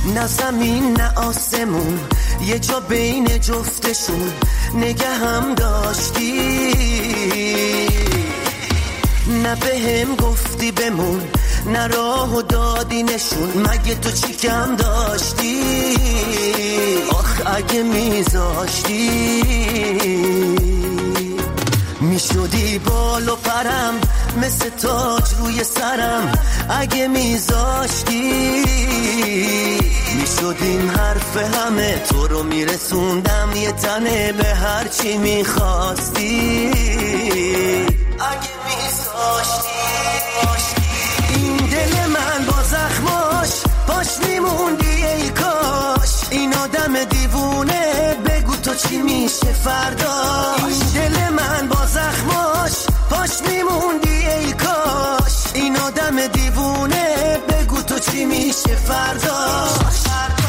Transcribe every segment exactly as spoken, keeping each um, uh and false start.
نه زمین نه آسمون، یه جا بین جفتشون نگه هم داشتی. نه بهم گفتی بمون، نه راهو دادی نشون، مگه تو چی کم داشتی؟ آخ اگه میذاشتی میشدی بال و پرم، مثل تاج روی سرم. اگه میذاشتی میشدیم حرف همه، تو رو میرسوندم یه تنه به هر چی میخواستی. اگه میذاشتی این دل من با زخماش پاش میموندی ای کاش. این آدم دیوونه بگو تو چی میشه فرداش. این دل من با زخماش پاش میموندی ای کاش. این آدم دیوونه بگو تو چی میشه فرداش.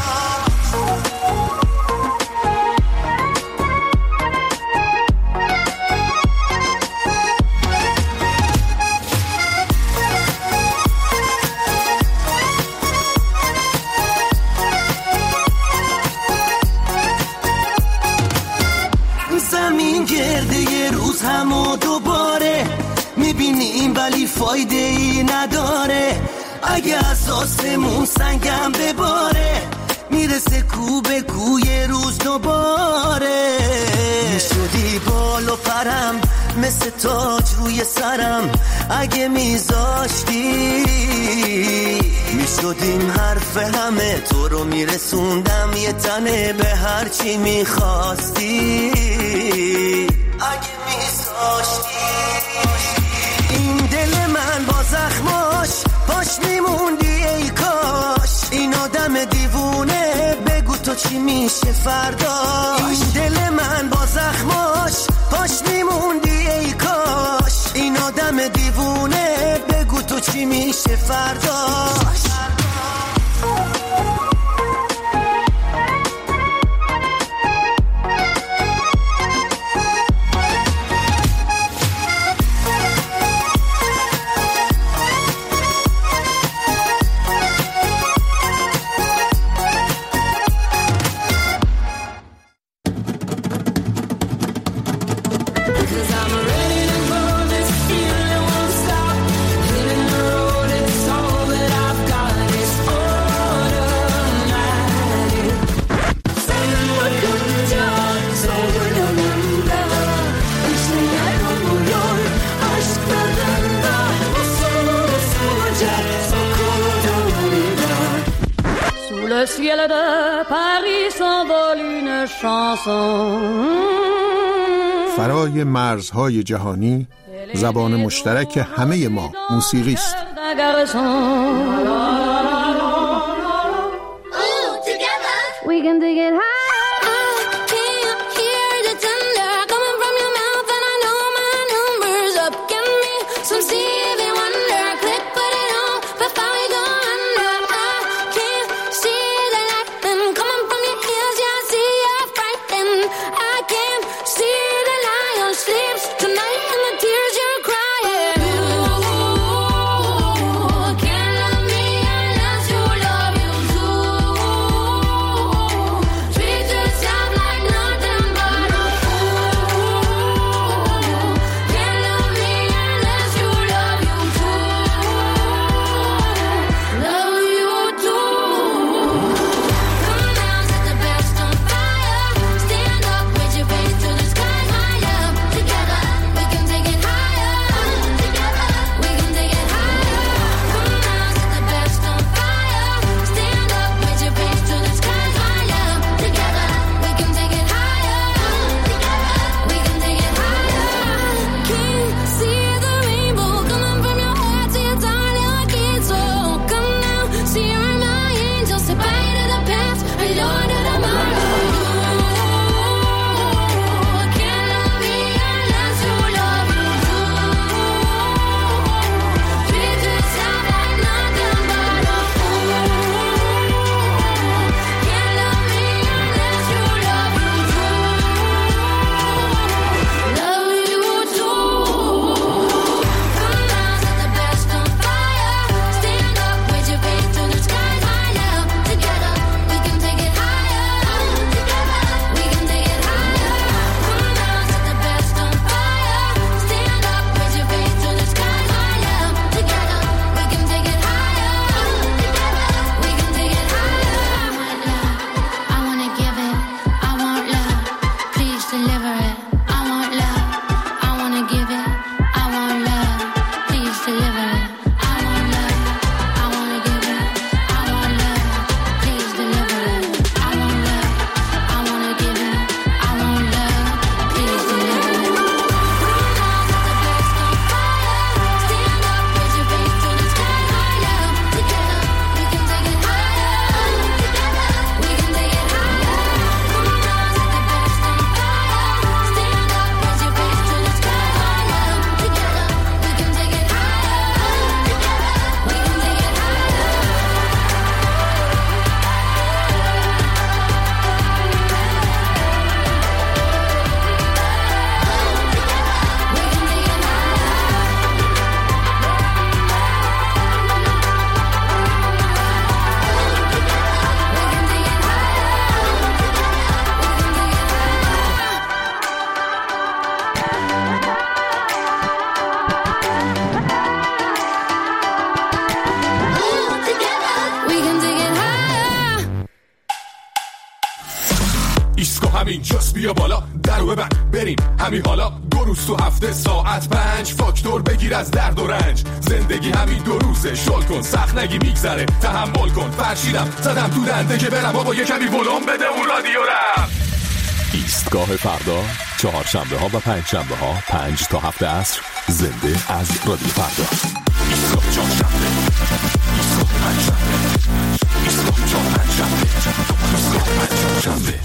زمین گرده یه روز هم و دوباره میبینیم ولی فایده ای نداره. اگه از آسمون سنگم بباره میرسه کو به کو یه روز دوباره. میشدی بال و پرم، مثل تاج روی سرم. اگه میذاشتی میشدیم حرف همه، تو رو میرسوندم یه تنه به هر چی میخواستی. اگه میذاشتی این دل من با زخماش پاش میموندی ای کاش. این آدم دیوونه بگو تو چی میشه فرداش. این دل من با زخماش پاش میموندی ای کاش. این آدم دیوونه بگو تو چی میشه فرداش. Le ciel de Paris s'envole une chanson. فرای مرزهای جهانی زبان مشترک همه ما موسیقی است. We can dig it high. Can't love me ایسکو همین جاست بیا بالا درو ببند بریم همین حالا دو روز تو هفته ساعت پنج فاکتور بگیر از درد و رنج زندگی همین دو روزه شل کن سخت نگی میگذره تحمل کن فرشیدم زدم تو دنده که برم بابا یه کمی ولوم بده اون رادیو رم ایستگاه فردا چهارشنبه ها و پنج شنبه ها پنج تا هفت عصر زنده از رادیو فردا ایستگاه چهارشنبه ایستگاه پنج شنبه ایستگاه چهار پنج شنبه ایستگاه پنج شنبه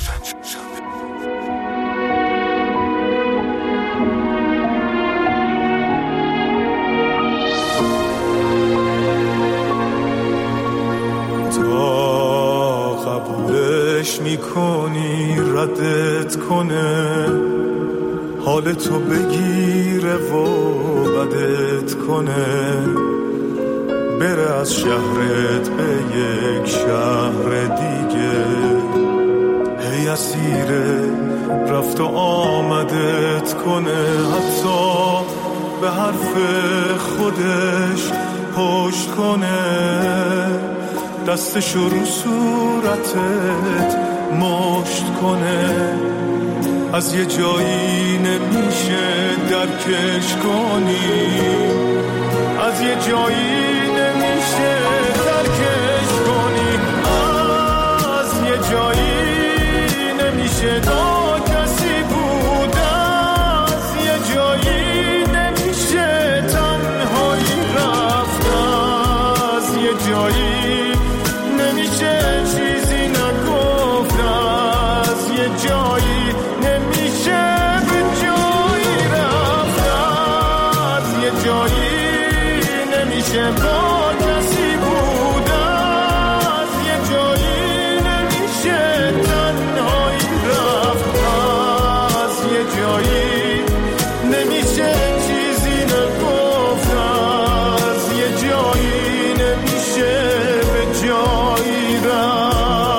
قبولش میکنی ردت کنه حال تو بگیره و بدت کنه بره از شهرت به یک شهر دیگه هی اسیره رفت و آمدت کنه حتی به حرف خودش پشت کنه دستشو رو صورتت مشت کنه از یه جایی نمیشه درکش کنی از یه جایی نمیشه درکش کنی از یه جایی نمیشه با کسی بود از یه جایی نمیشه تنهایی رفت از یه جایی نمیشه چیزی نگفت از یه جایی نمیشه به جایی رفت از یه جایی نمیشه با کسی بود از یه جایی نمیشه تنهایی رفت از یه جایی نمیشه چیزی نگفت از یه جایی نمیشه جایی را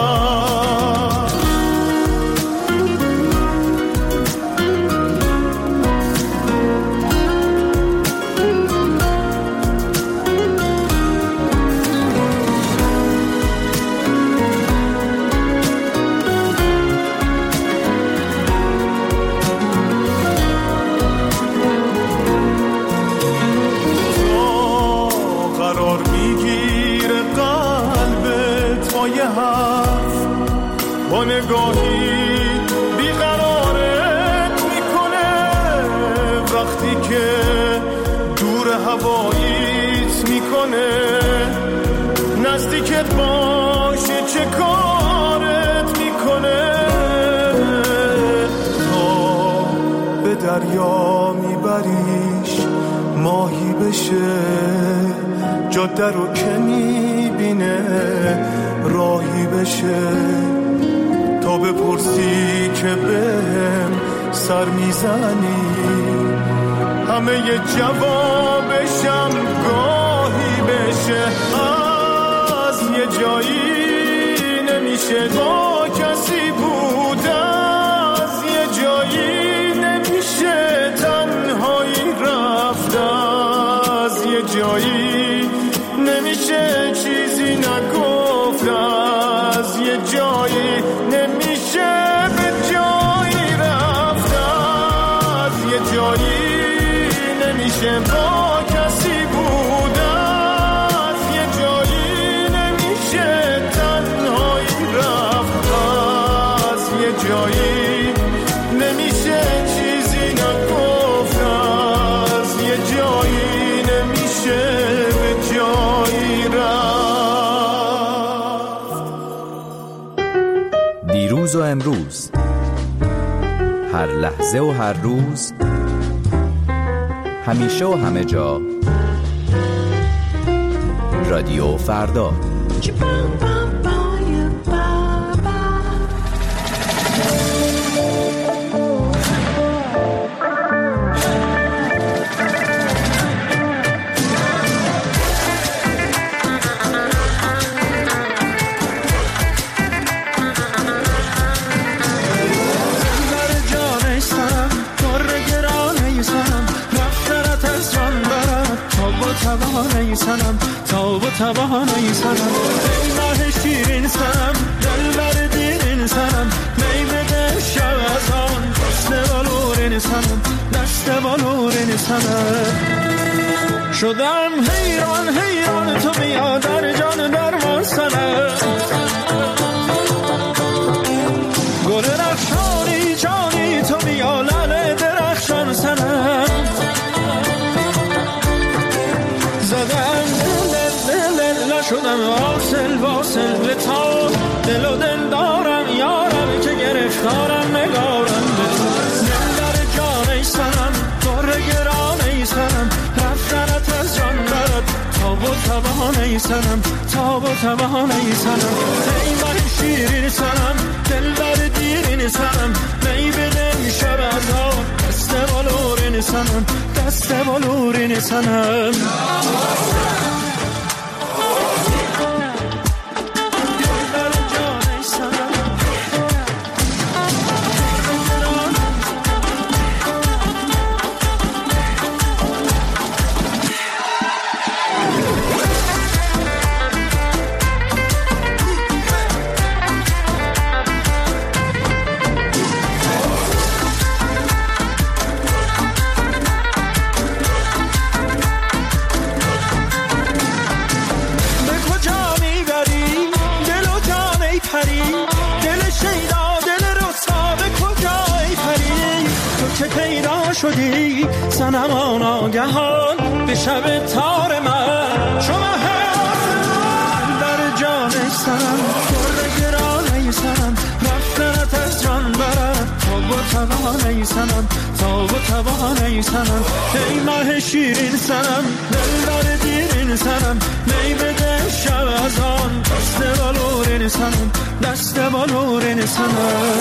با نگاهی بیقرارت میکنه وقتی که دور هواییت میکنه نزدیکت باشه چه کارت میکنه تا به دریا میبریش ماهی بشه جاده رو که میبینه راهی بشه تا بپرسی که بهم سر میزنی همه ی جوابشم گاهی بشه از یه جایی نمیشه با کسی بود از یه جایی نمیشه تنهایی رفت از یه جایی نمیشه چیزی نگفت از یه جایی نمیشه به جایی رفت از یه جایی نمیشه با کسی بود از یه جایی نمیشه تنهایی رفت از یه جایی نمیشه چیزی نگفت از یه جایی نمیشه به جایی رفت دیروز و امروز هر لحظه و هر روز همیشه و همه جا رادیو فردا توانه سنم تا با توانه سنم ای ماه شیرین سنم دل بردین سنم می بده سنم. شدم حیران حیران تو بیا در جان درمان سنم. گل رخشانی جانی تو بیا لعل درخشان سنم. زدم دل دل دل شدم واصل واصل به تا دل و دل دارم یارم که گرفتارم نگارم به تو. دل در جان ای سنم دور گران ای سنم رفتنت از جان برد تاب و تبان ای سنم تاب و تبان ای سنم. ای من شیرین سنم دل در دیرین سنم می بدم شب از ها دست بالورین سنم دست بالورین سنم. شدی سنم ناگهان به شب تار من شما هستم در جان سنم در گران سنم رفتنت از جان برد تاب و توان ای سنم تاب و توان ای سنم. ای ماه شیرین سنم دل در دیرین سنم می بده شب از آن دست بالورین سنم دست بالورین سنم.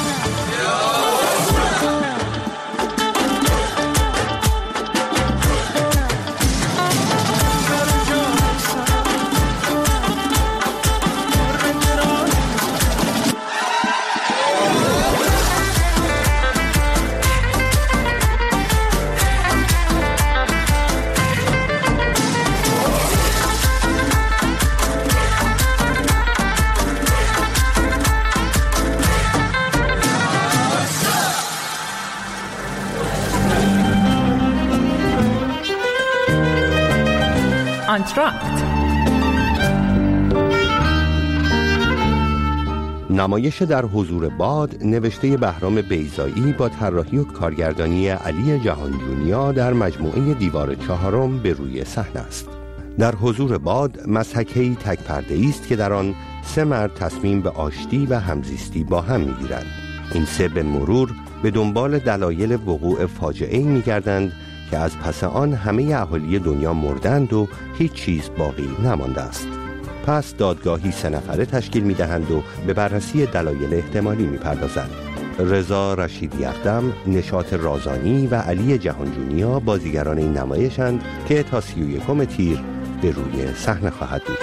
نمایش در حضور باد نوشته بهرام بیضایی با طراحی و کارگردانی علی جهانجونیا در مجموعه دیوار چهارم به روی صحنه است. در حضور باد مسحکه‌ای تک پرده‌ای است که در آن سه مرد تصمیم به آشتی و همزیستی با هم می‌گیرند. این سه به مرور به دنبال دلایل وقوع فاجعه‌ای می‌گردند که از پس آن همه اهالی دنیا مردند و هیچ چیز باقی نمانده است. پس دادگاهی سه نفره تشکیل می‌دهند و به بررسی دلایل احتمالی می‌پردازند. رضا رشیدی اقدم، نشاط رازانی و علی جهانجونیا بازیگران این نمایشند که تا سی و یکم تیر به روی صحنه خواهد بود.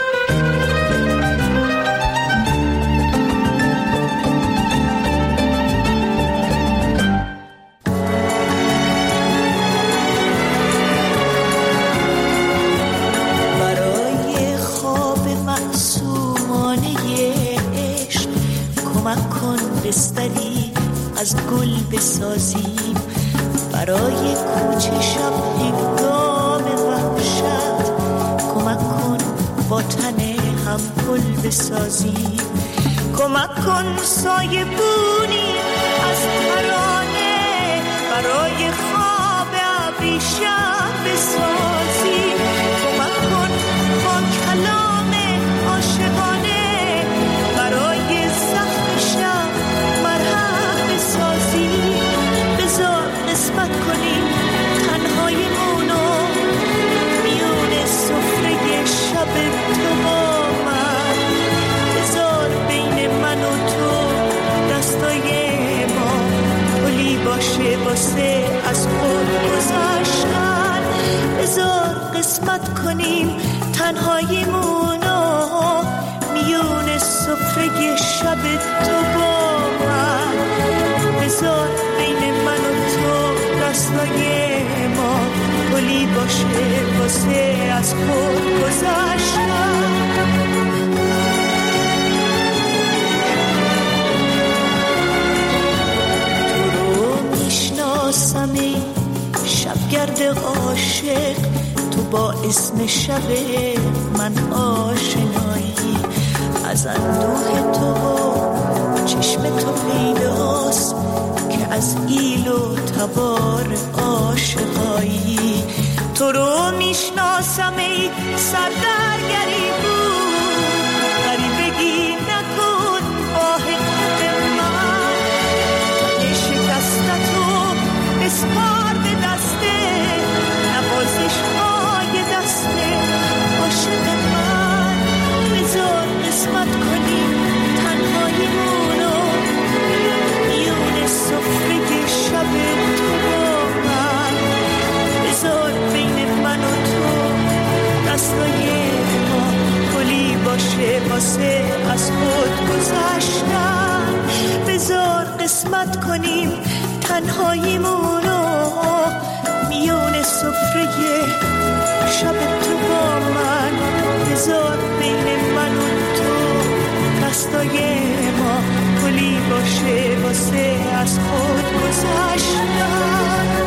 بستری از گل بسازیم برای کوچه شب هنگام وحشت. کمک کن با تن هم گل بسازیم. کمک کن سایه بونی از ترانه برای خواب ابریشم بسازیم. کمک کن با کلام عاشقانه برای زخم شب مرهم بسازیم. بذار قسمت کنیم تنهای مونو میون سفره شب تو با من. بذار بین من و تو دستای ما پلی باشه واسه از خود گذشتن. بذار قسمت کنیم تنهای مونو میون سفره شب تو با من. بذار بین من و تو دستای ما پلی باشه واسه از خود گذشتن. تو رو میشناسم ای شبگرد عاشق تو با اسم شب من آشنایی، از اندوه تو و چشم تو پیداست که از ایل و تبار عاشقایی. تو رو میشناسم ای سردرگری بود، غریبگی نکن آه حق من، تن شکستتو بسپار به دسته نوازش های دسته عاشق من. بذار قسمت کنیم تنهاییمونو میون سفره شب تو با من، بذار بین من و تو دستای ما گلی باشه واسه از خود گذشتن. بذار قسمت کنیم تنهاییمونو میون سفره شب تو با من، بذار بین من و تو دستای ما گلی باشه واسه از خود گذشتن.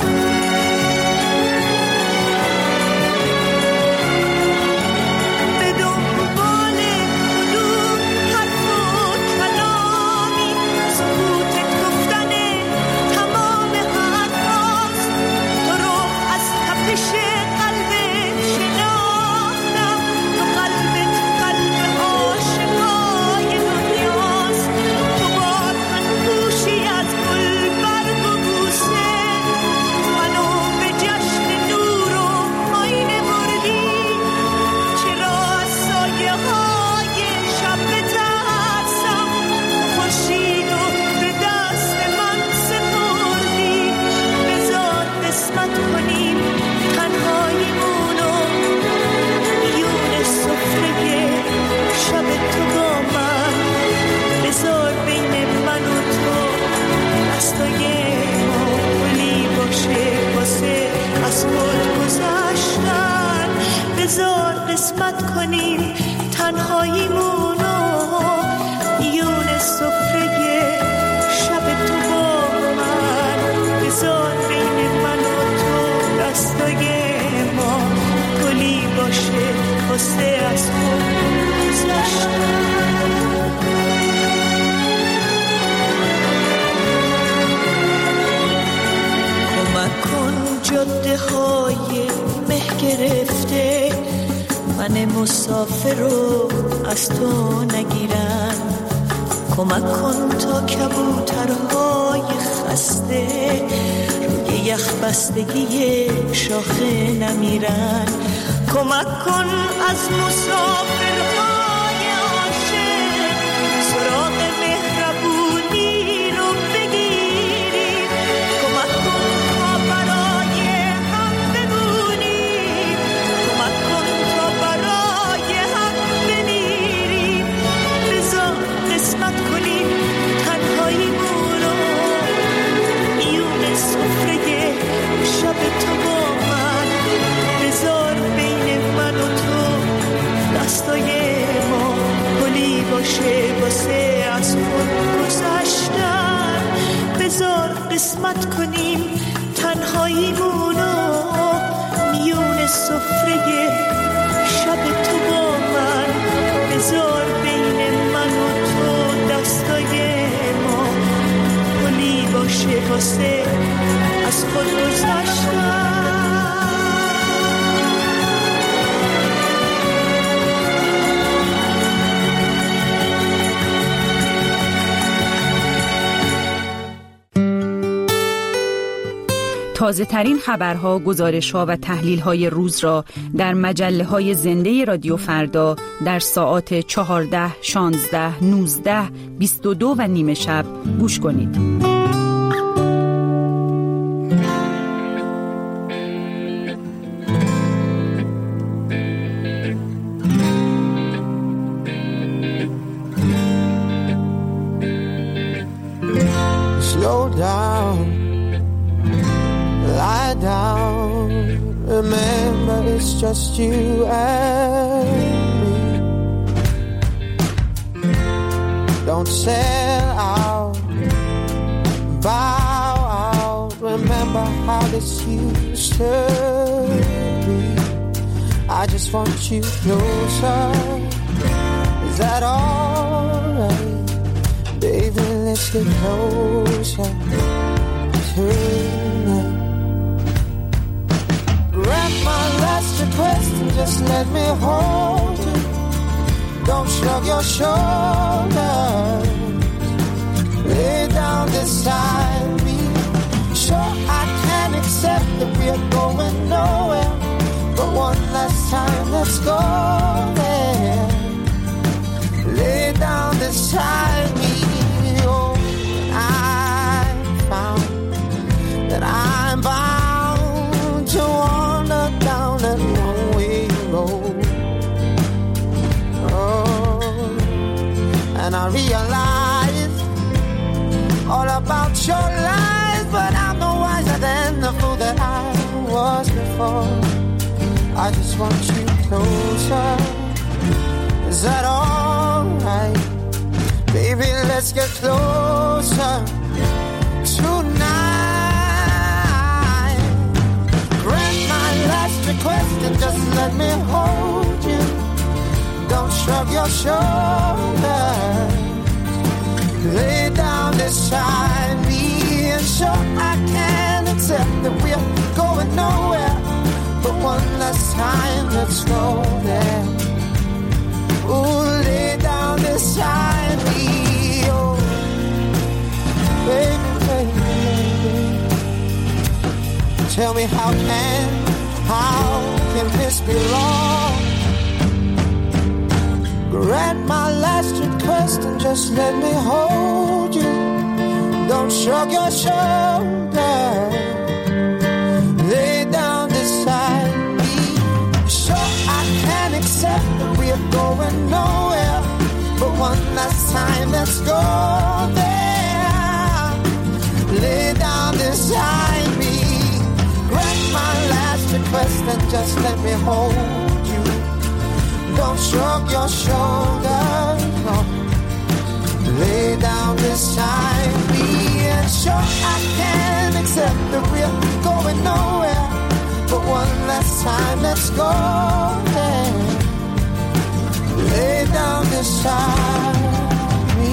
قسمت کنیم تنهاییمونو میون سفره شب تو با من، بذار بین من و تو دستای ما گلی باشه واسه از خود گذشتن. کمک کن جاده های مه گرفته من مسافر رو از تو نگیرن، کمک کن تا کبوترهای خسته روی یخ بستگی شاخه نمیرن، کمک کن از مسافرهای عاشق سراغ مهربونی رو بگیری، کمک کن تا برای هم بمونی، کمک کن برای حق بمیریم، بذار قسمت کنیم تنهاییمونو میون سفره شب تو با من، بذار بین من و تو دستای ما گلی باشه واسه از خود گذشتن، بذار قسمت کنیم تنهاییمونو میون سفره شب تو با من، بذار بین من و تو دستای ما گلی باشه واسه از خود گذشتن. تازه ترین خبرها، گزارش‌ها و تحلیل‌های روز را در مجله‌های زنده رادیو فردا در ساعات چهارده، شانزده، نوزده، بیست و دو و نیمه شب گوش کنید. Slow down, lie down, remember it's just you and me. Don't sell out, bow out, remember how this used to be. I just want you closer. Is that alright? Baby, let's get closer tonight. Grant my last request and just let me hold you. Don't shrug your shoulders. Lay down beside me. Sure, I can accept that we're going nowhere, but one last time, let's go there. Lay down beside me. Oh, I found that I'm bound to wander down that one-way road. Oh, and I realize all about your lies, but I'm no wiser than the fool that I was before. I just want you closer. Is that alright? Baby, let's get closer tonight. Grant my last request and just let me hold you. Don't shrug your shoulders. Lay down beside me. And sure, I can accept that we're going nowhere, but one last time, let's go there. Ooh, lay down beside me. Oh, baby, baby, baby. Tell me how can, how can this be wrong? Grant my last request and just let me hold you. Don't shrug your shoulders. Lay down beside me. Sure, I can accept that we're going nowhere, but one last time, let's go there. Lay down beside me. Grant my last request and just let me hold you. Don't shrug your shoulders, no. Lay down beside me. And sure, I can accept that we're going nowhere, but one last time, let's go there. Lay down beside me.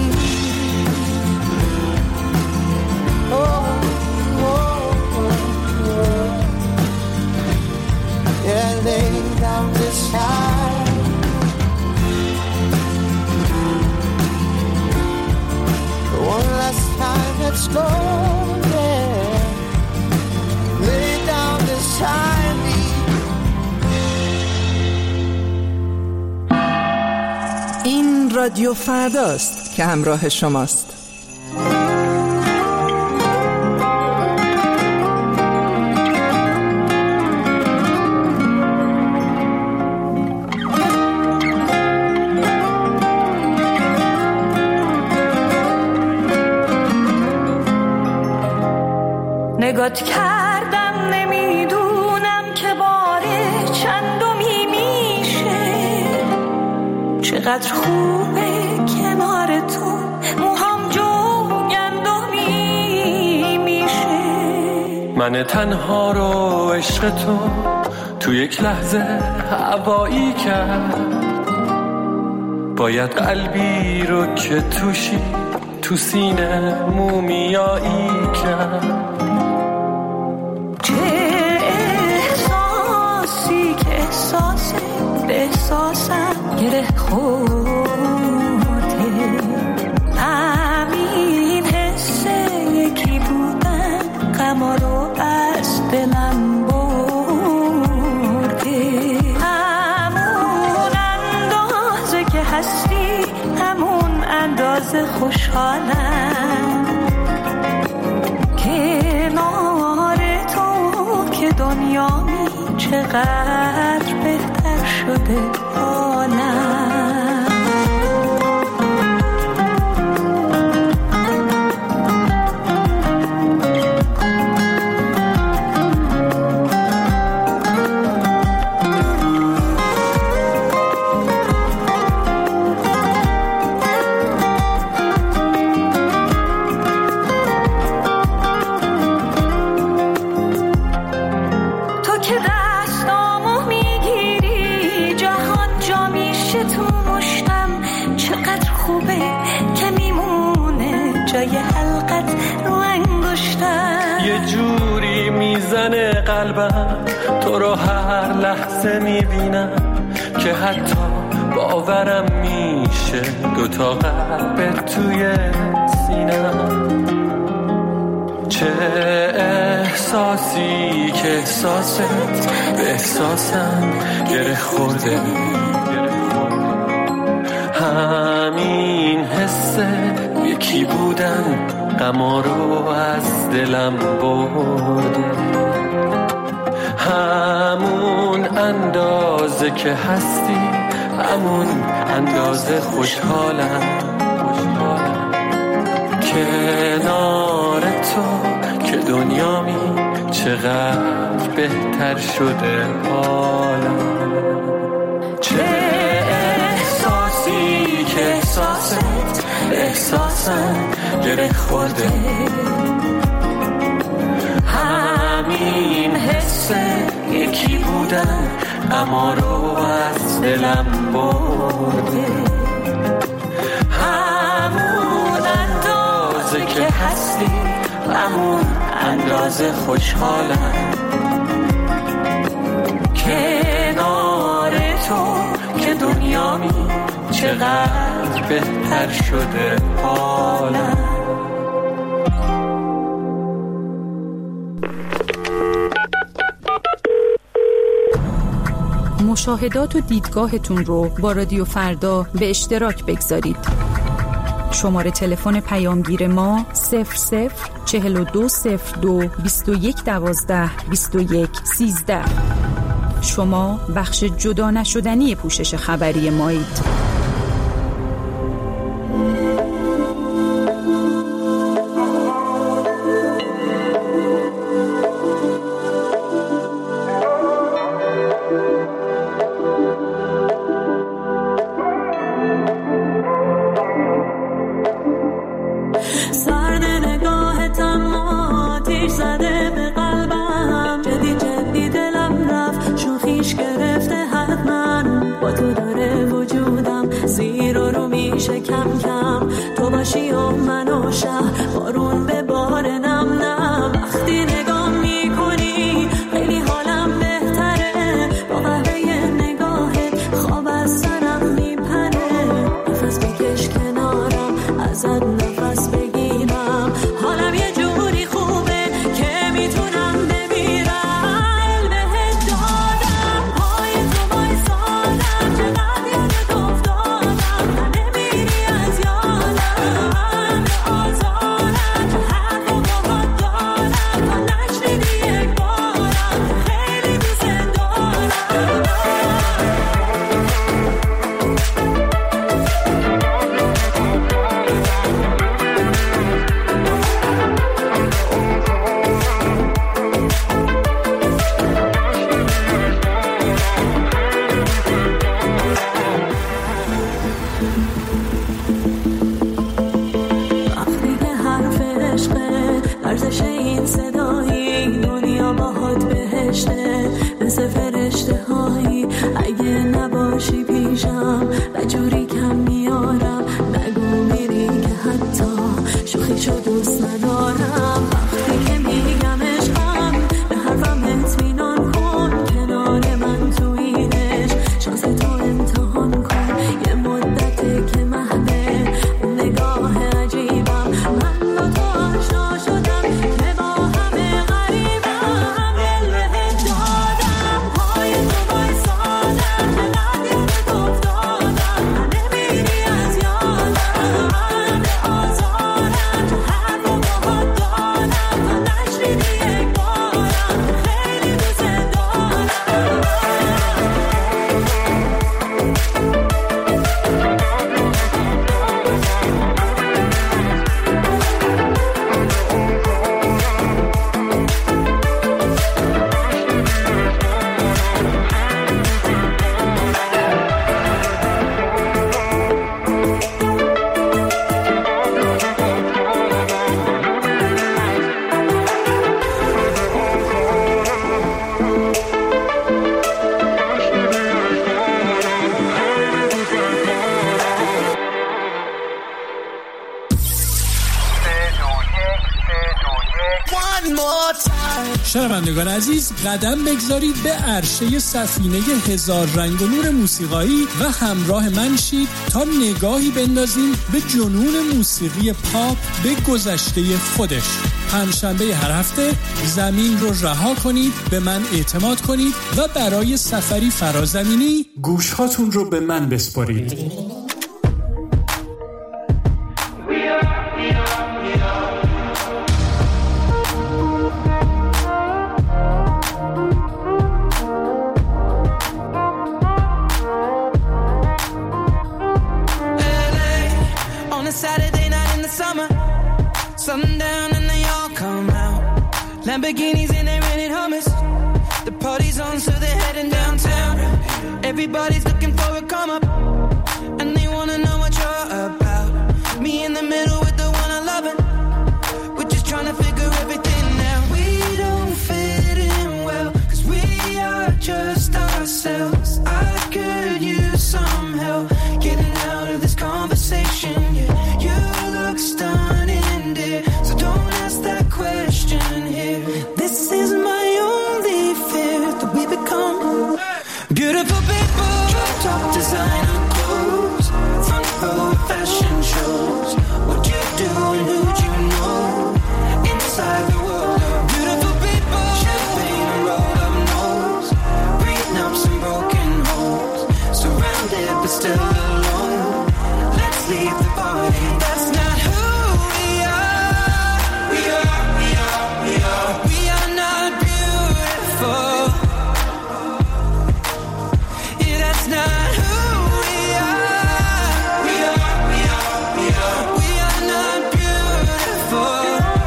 Oh, oh, oh, oh. Yeah, lay down beside. One last time, let's go there. Lay down beside me. این رادیو فرداست که همراه شماست. نگات کردم نمیدونم که باره چندمی میشه، چقدر خوبه کنار تو موهام جوگندمی میشه. من تنها رو عشق تو تو یک لحظه هوایی کرد، باید قلبی رو که توشی تو سینه مومیایی کرد. احساسم گره خورده، همین حسه یکی بودن غما رو از دلم برده. همون اندازه که هستی همون اندازه خوشحالم، کنار تو که دنیامی چقدر بهتر شده حالم. که میمونه جای حلقت رو انگشتم. یه جوری میزنه قلبم تو رو هر لحظه میبینم که حتی باورم میشه دوتا قلب توی سینم. چه احساسی که احساست به احساسم گره خورده، همین حسه یکی بودن غما رو از دلم برده. همون اندازه که هستی همون اندازه خوشحالم، کنار تو که دنیامی چقدر بهتر شده حالم. چه احساسی که احساست احساسم گره خورده، همین حسه یکی بودن اما رو از دلم برده. همون اندازه که هستی همون اندازه خوشحالم، کنار تو که دنیامی چقدر بهتر شده حالم. مشاهدات و دیدگاهتون رو با رادیو فردا به اشتراک بگذارید. شماره تلفن پیامگیر ما صفر صفر چهل و دو صفر دو بیست و یک دوازده بیست و یک سیزده. شما بخش جدا نشدنی پوشش خبری مایید. one more time. شنوندگان عزیز، قدم بگذارید به عرشه سفینه هزار رنگ و نور موسیقایی و همراه من شید تا نگاهی بندازیم به جنون موسیقی پاپ به گذشته خودش. پنجشنبه هر هفته زمین رو رها کنید، به من اعتماد کنید و برای سفری فرازمینی گوشهاتون رو به من بسپارید. Sundown and they all come out. Lamborghinis and they rented hummus. The party's on, so they're heading downtown. Everybody's looking for a come up, and they wanna know what you're about. Me in the middle with the one I love, and we're just trying to figure everything out. We don't fit in well, cause we are just ourselves. I could use some help getting out of this conversation. Yeah, you look stunning, dear, so don't ask that question here. This is my only fear, that we become beautiful people. Drop top designer clothes, front row fashion shows. What you do and who'd you know? Inside the world of beautiful people. Champagne and rolled up nose, prenups and broken homes. Surrounded but still alone. Let's leave the party. That's not who we are. We are, we are, we are. We are not beautiful. Yeah, that's not who we are. We are, we are, we are. We are not beautiful.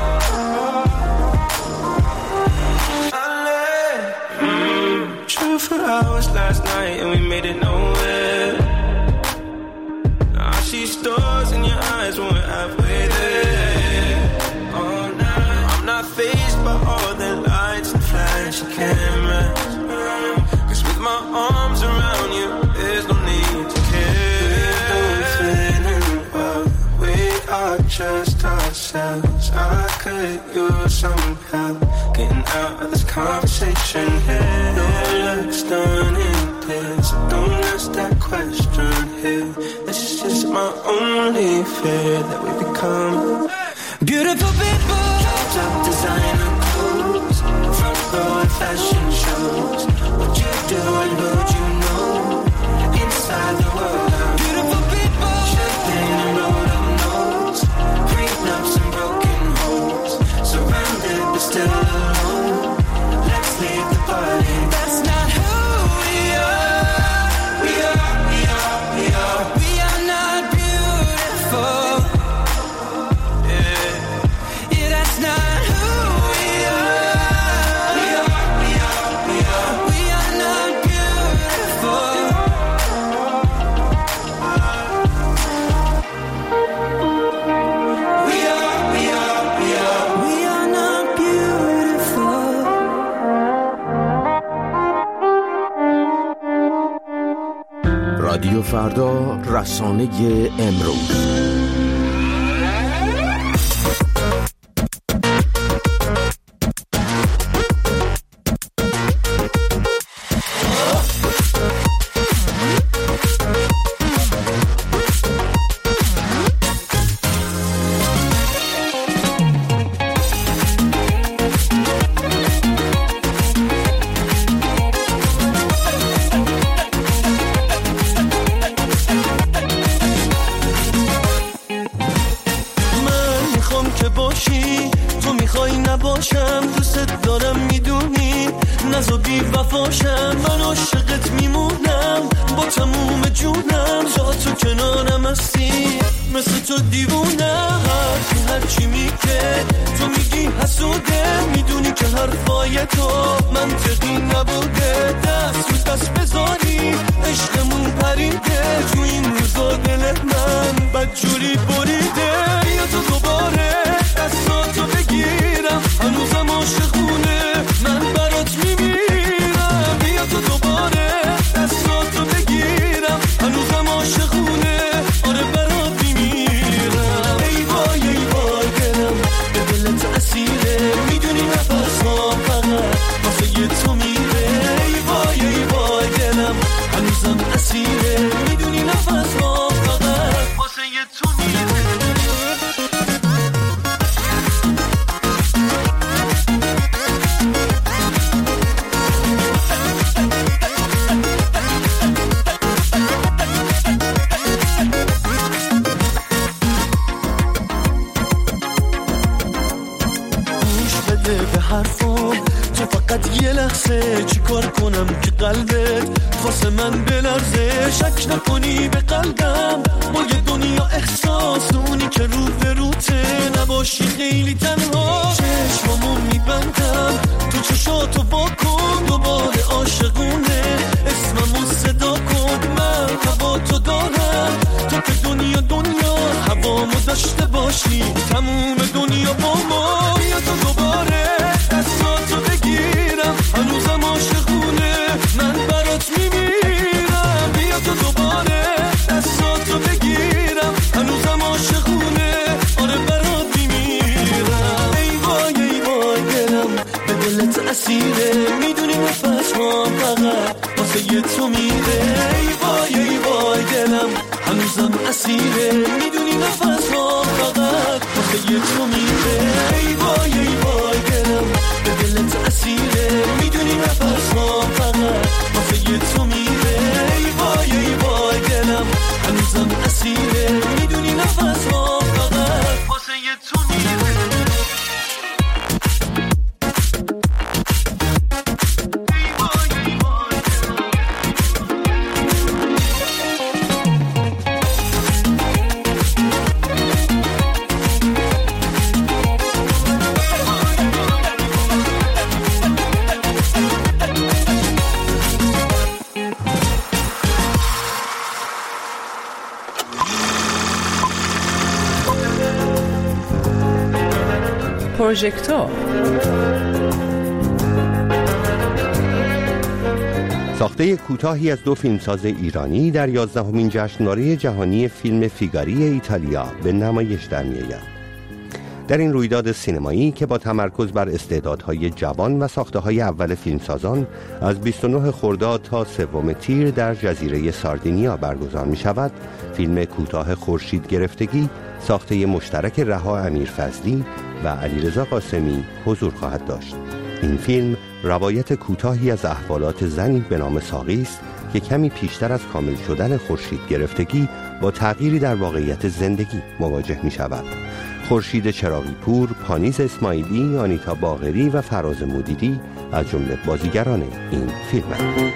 I let mm, drove for hours last night and we made it nowhere. I see stars in your eyes when we're halfway there. Oh, nah, I'm not fazed by all the lights and flashy cameras. Cause with my arms around you, there's no need to care. We don't fit in well, we are just ourselves. I could use some help getting out of this conversation here. No looks done in this, so don't ask that question here. This is just my only fear, that we become beautiful people. Top designer clothes, front row fashion shows. What you do and who'd you know? Inside the world of beautiful people. Champagne and rolled up nose, prenups and broken homes. Surrounded but still alone. Let's leave the party. That's not who we are. We are, we are, we are. We are not beautiful. Yeah, yeah, that's not who we are. We are, we are, we are. We are not beautiful. We are, we are, we are. We are not beautiful. رادیو فردا، رسانه امروز. میدونی یه لحظه چی کار کنم که قلبت واسه من بلرزه، شک نکنی به قلبم با یه دنیا احساس، اونی که رو به روته نباشی خیلی تنها، چشمامو میبندم تو چشاتو با کن دوباره عاشقونه، اسممو صدا کن من هوا تو دارم، تو که دنیا دنیا هوامو داشته باشی تموم دنیا با ما، بیا تو دوباره دستاتو بگیرم هنوزم عاشقونه من برات میمیرم، بیا تو دوباره دستاتو بگیرم هنوزم عاشقونه آره برات میمیرم، ای وای ای وای دلم به دلت اسیره، میدونی نفس ما فقط واسه یه تو میره، ای وای ای وای دلم هنوزم اسیره، میدونی نفس ما فقط واسه یه تو میره، ای وای ای وای دلم به دلت اسیره، میدونی نفس ما فقط واسه یه تو میره، ای وای ای وای دلم هنوزم اسیره، میدونی نفس ما فقط واسه یه تو میره. پروژکتور ساخته کوتاهی از دو فیلمساز ایرانی در یازدهمین جشنواره جهانی فیلم فیگاری ایتالیا به نمایش در می‌آید. در این رویداد سینمایی که با تمرکز بر استعدادهای جوان و ساخته‌های اول فیلمسازان از بیست و نه خرداد تا سوم تیر در جزیره ساردینیا برگزار می‌شود، فیلم کوتاه خورشید گرفتگی ساخته مشترک رها امیرفضلی و علیرضا قاسمی حضور خواهد داشت. این فیلم روایت کوتاهی از احوالات زنی به نام ساقی است که کمی پیشتر از کامل شدن خورشید گرفتگی با تغییری در واقعیت زندگی مواجه می شود. خورشید چراغی پور، پانیز اسماعیلی، آنیتا باقری و فراز مدیری از جمله بازیگران این فیلم هستند.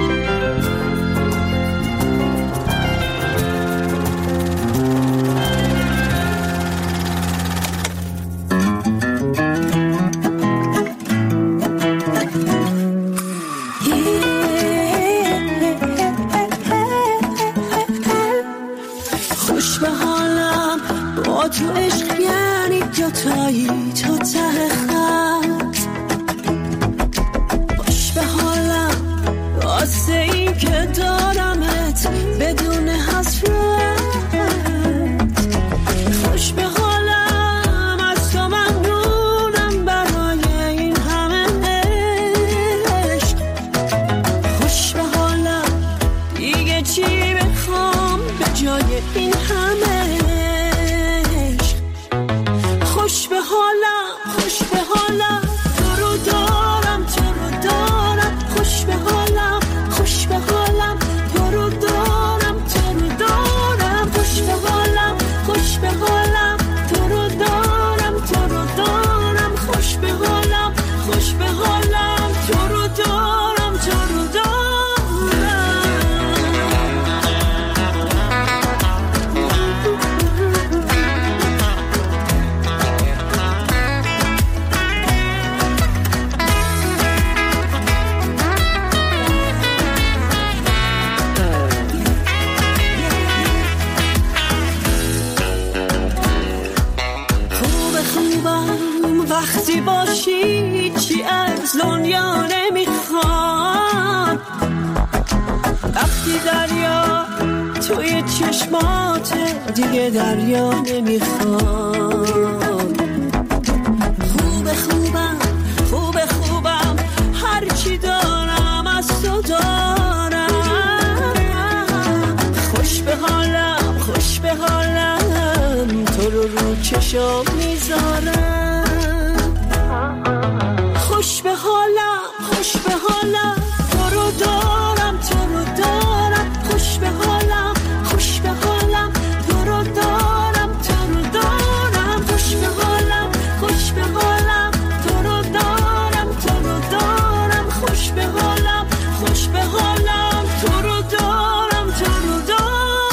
تو عشق یعنی دوتایی تو ته خط، باش به حالم واسه این که دارمت بدون حسرت، خوش به حالم از تو ممنونم برای این همه عشق، خوش به حالم دیگه چی بخوام به جای این همه، خوش به حالم خوش به حالم تو رو دارم تو رو دارم، خوش به حالم خوش به حالم تو رو دارم تو رو دارم، خوش به حالم خوش به حالم تو رو دارم تو رو دارم، خوش به حالم خوش به حالم تو رو دارم تو رو دارم. وقتی باشی چی از دنیا نمیخوام، وقتی دریا توی چشمات دیگه دریا نمیخوام، خوب خوبم خوب خوبم هرچی دارم از تو دارم، خوش به حالم خوش به حالم رو چشام میذارم. خوش به حالم خوش به حالم تو رو دارم تو رو دارم. خوش به حالم خوش به حالم تو رو دارم تو رو دارم. خوش به حالم خوش به حالم تو رو دارم تو رو دارم. خوش به حالم خوش به حالم تو رو دارم تو رو دارم.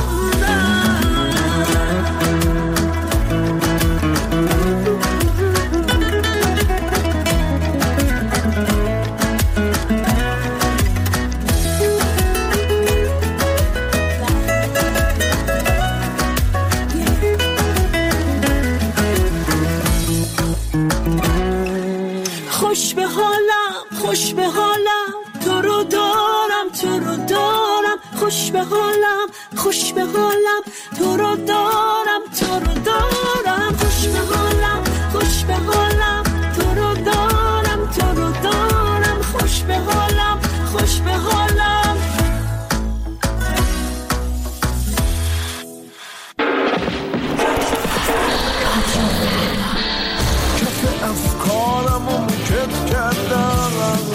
خوش به حالم خوش به حالم تو رو دارم تو رو دارم. خوش به حالم خوش به حالم تو رو دارم تو رو دارم. خوش به حالم خوش به حالم تو رو دارم تو رو دارم. خوش به حالم خوش به حالم. کف افکارم و مکت کردم.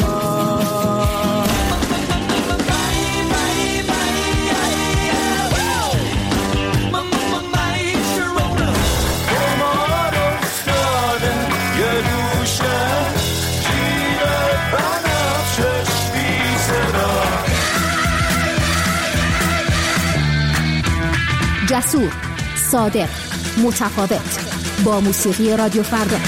جسور، صادق، متفاوت، با موسیقی رادیو فردا.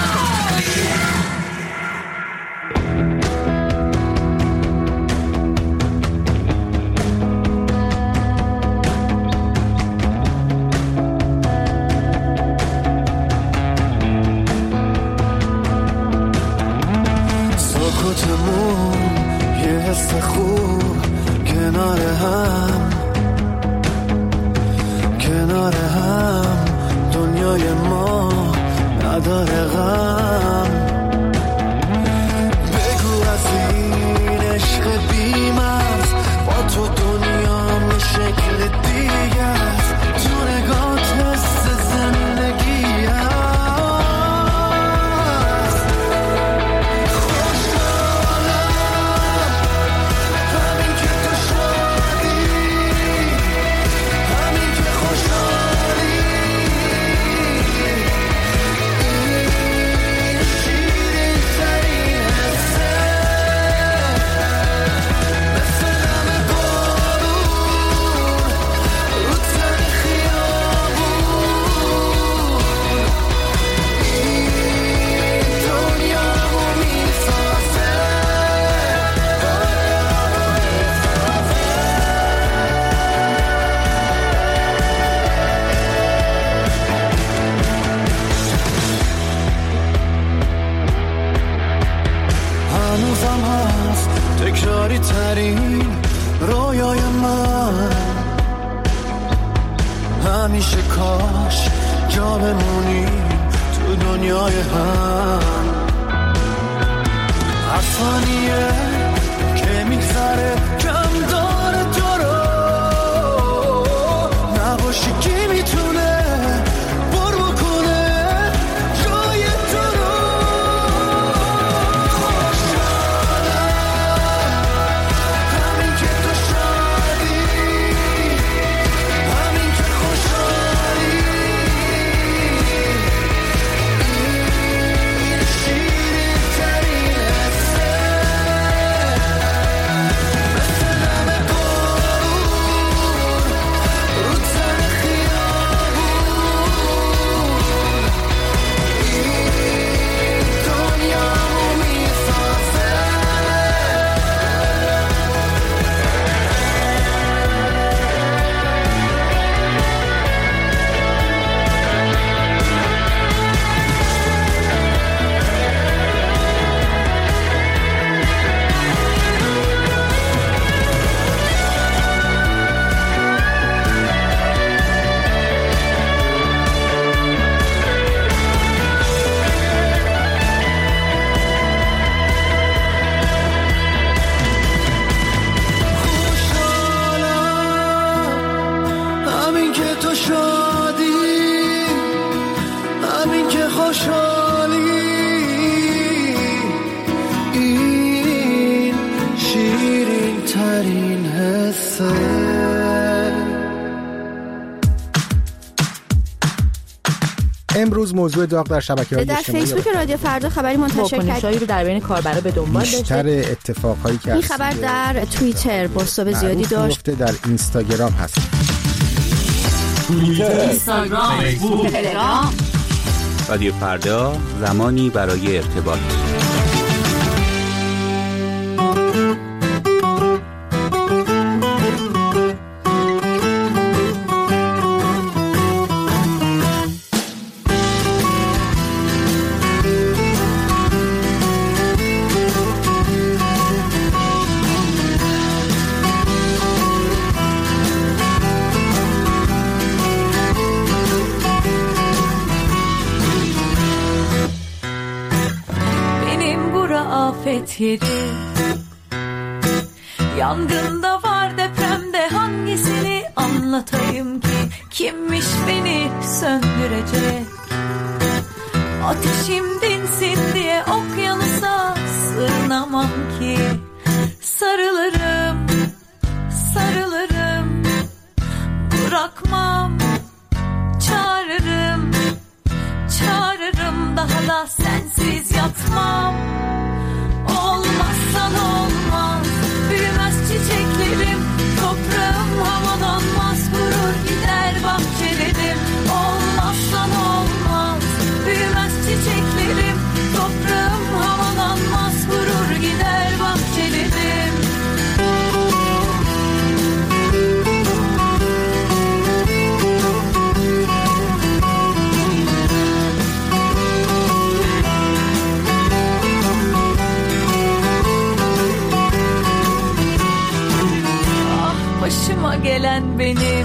سکوتمون یه حس خوب کنار هم کنار هم دنیای ما نداره غم. بگو از این عشق بی‌مرز با تو دنیام یه شکل دیگه است. تو نگات حس زندگی هست. خوشحالم همین که تو شادی، همین که خوشحالی. این شیرین ترین حسه مثل دم بارون رو تن خیابون. این دنیامو میسازه. هنوزم هست تکراری ترین رویای من. همیشه کاش جا بمونی تو دنیای هم. هر ثانیه که میگذره کم داره تو رو. نباشی کی میتونه پر بکنه جای تو رو. خوشحالم همین که تو شادی، همین که خوشحالی. این شیرین ترین حسه خوشحالی این شیرین ترین حسه. امروز موضوع داغ در شبکه‌های اجتماعی در فیسبوک رادیو فردا خبری منتشر کرد. واکنش‌هایی رو در بین کاربرا به دنبال داشته. بیشتر اتفاقایی که این خبر در توییتر بازتاب زیادی داشت. در اینستاگرام هست. توییتر، اینستاگرام، فیسبوک، تلگرام. رادیو فردا، زمانی برای ارتباط. Yedi. Yangında var depremde hangisini anlatayım ki kimmiş beni söndürecek. Ateşim dinsin diye okyanusa sığınamam ki sarılırım, sarılırım, bırakmam, çağırırım, çağırırım daha da sensiz yatmam. Olmazsan olmaz, büyümez çiçeklerim, toprağım havalanmaz, gurur gider bahçelerim. Olmazsan olmaz, büyümez çiçeklerim, toprağım havalanmaz, gurur gider bahçelerim. Başıma gelen benim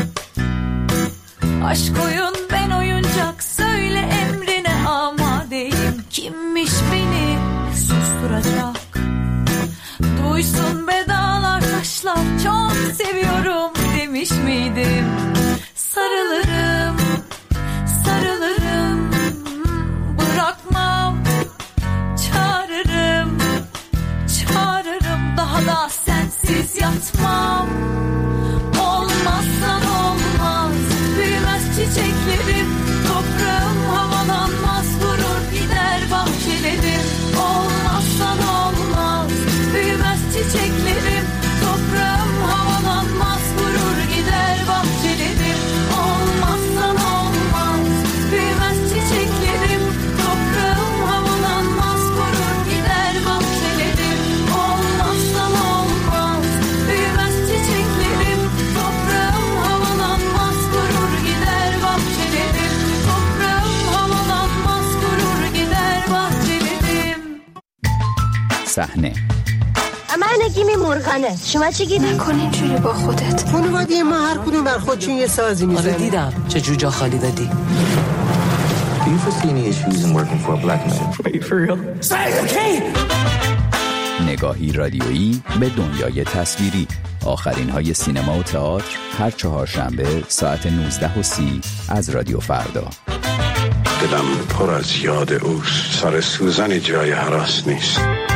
aşk oyun ben oyuncak söyle emrine amadeyim. Kimmiş beni susturacak? Duysun be dağlar taşlar çok seviyorum demiş miydim? Sarılırım, sarılırım, bırakmam, çağırırım, çağırırım daha da sensiz yatmam. Olmazsan olmaz, büyümez çiçeklerim, toprağım havalanmaz, gurur gider bahçelerim. Olmazsan olmaz, büyümez çiçeklerim, toprağım havalanmaz, gurur gider bahçelerim. Olmazsan olmaz, büyümez çiçeklerim, toprağım havalanmaz, gurur gider bahçelerim. Olmazsan olmaz, büyümez çiçeklerim, toprağım havalanmaz, gurur gider bahçelerim. Toprağım havalanmaz, gurur gider bahçelerim. صحنه من گیمی مرغانه. شما چی گیری؟ نکن اینجوری با خودت. خانواده ما هر کدوم بر خودشون یه سازی میزنه. آره دیدم چه جوجا خالی دادی. Do you foresee any issues in working for a black man? Wait, for real? Say the key! نگاهی رادیویی به دنیای تصویری. آخرین های سینما و تئاتر هر چهارشنبه ساعت نوزده و سی از رادیو فردا. دلم پر از یاد اوست. سر سوزن جای هراس نیست.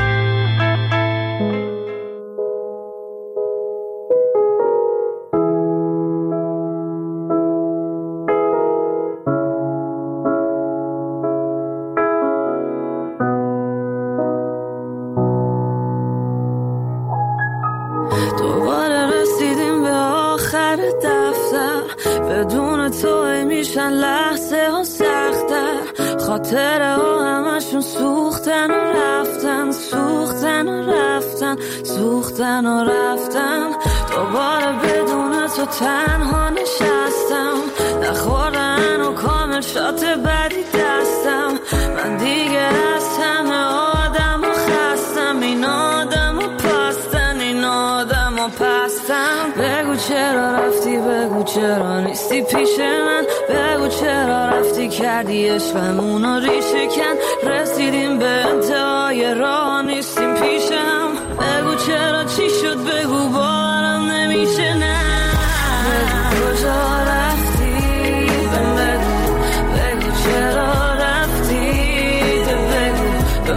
لحظه ها سختر خاطره ها همشون سوختن و رفتن سوختن و رفتن سوختن و رفتن دوباره بدون تو تنها نشستم نخوردن و کامل شات بدی دستم من دیگه از همه آدم و خستم این آدم و پستن این آدم و پستم بگو چرا رفتی بگو چرا نیستی پیش من بگو چرا رفتی کردی عشقمونو ریشه کن رسیدیم به انتهای راه نیستیم پیشم بگو چرا چی شد بگو بارم نمیشه نه بگو کجا رفتی بگو بگو چرا رفتی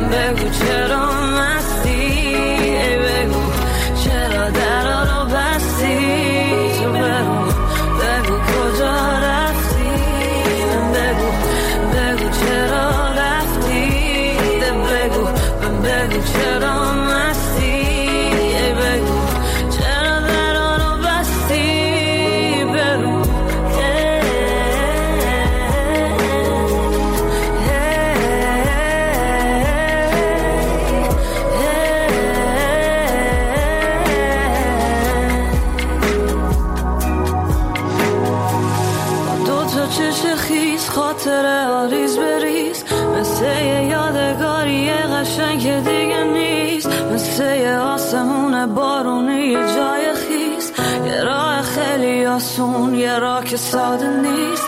بگو چرا مستی، ای بگو چرا درا رو بستی، تو بگو بگو کجا رفتی، بگو بگو چرا رفتی، بگو بگو چرا مستی، ای بگو چرا درا رو بستی، بگو خاطره آریز بریز، مثل یه یادگاری قشنگ که دیگه نیست، مثل یه آسمون بارونی یه جای خیز، یه راه خیلی آسون، یه راه که ساده نیست،